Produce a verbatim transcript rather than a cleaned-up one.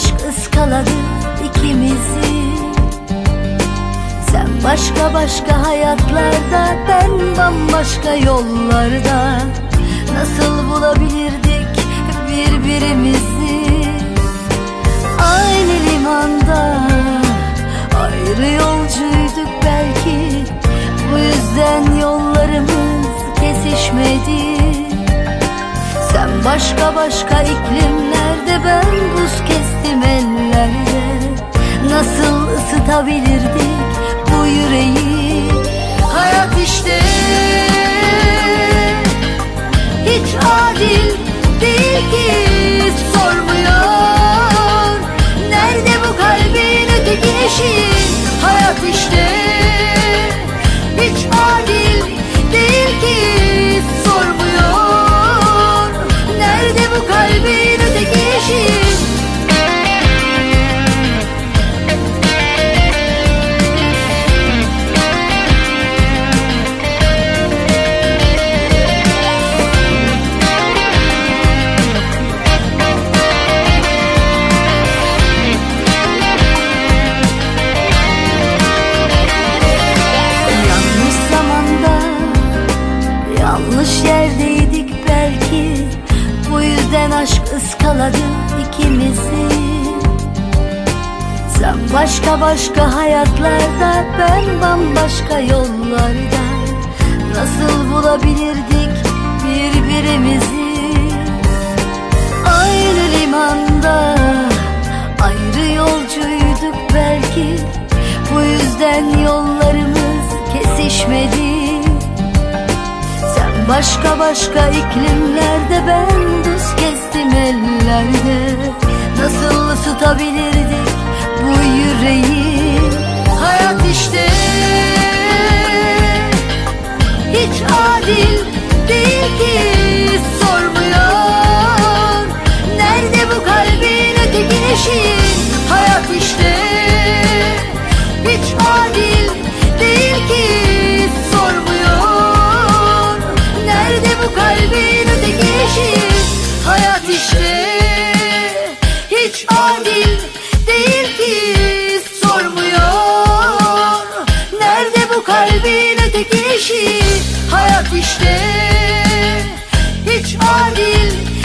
aşk ıskaladı ikimizi. Sen başka başka hayatlarda, ben bambaşka yollarda. Nasıl bulabilirdik birbirimizi? Aynı limanda ayrı yolcuyduk belki. Bu yüzden yollarımız kesişmedi. Sen başka başka iklimlerde, ben buz kestim ellerde. Nasıl ısıtabilirdik bu yüreği? Hayat işte hiç adil değil ki, sormuyor nerede bu kalbin öteki eşi? Hayat işte hiç adil değil ki, sormuyor nerede bu kalbin öteki eşi? Yanlış yerdeydik belki, bu yüzden aşk ıskaladı ikimizi. Sen başka başka hayatlarda, ben bambaşka yollarda. Nasıl bulabilirdik birbirimizi? Aynı limanda ayrı yolcuyduk belki. Bu yüzden yollarımız kesişmedi. Başka başka iklimlerde, ben buz kestim ellerde. Nasıl ısıtabilirdik bu yüreği? Hayat işte hiç adil değil ki, sormuyor nerede bu kalbin öteki eşi? Hayat işte hiç adil değil ki, sormuyor nerede bu kalbin öteki eşi? Hayat işte hiç adil değil ki, sormuyor nerede bu kalbin öteki eşi? Hayat işte hiç adil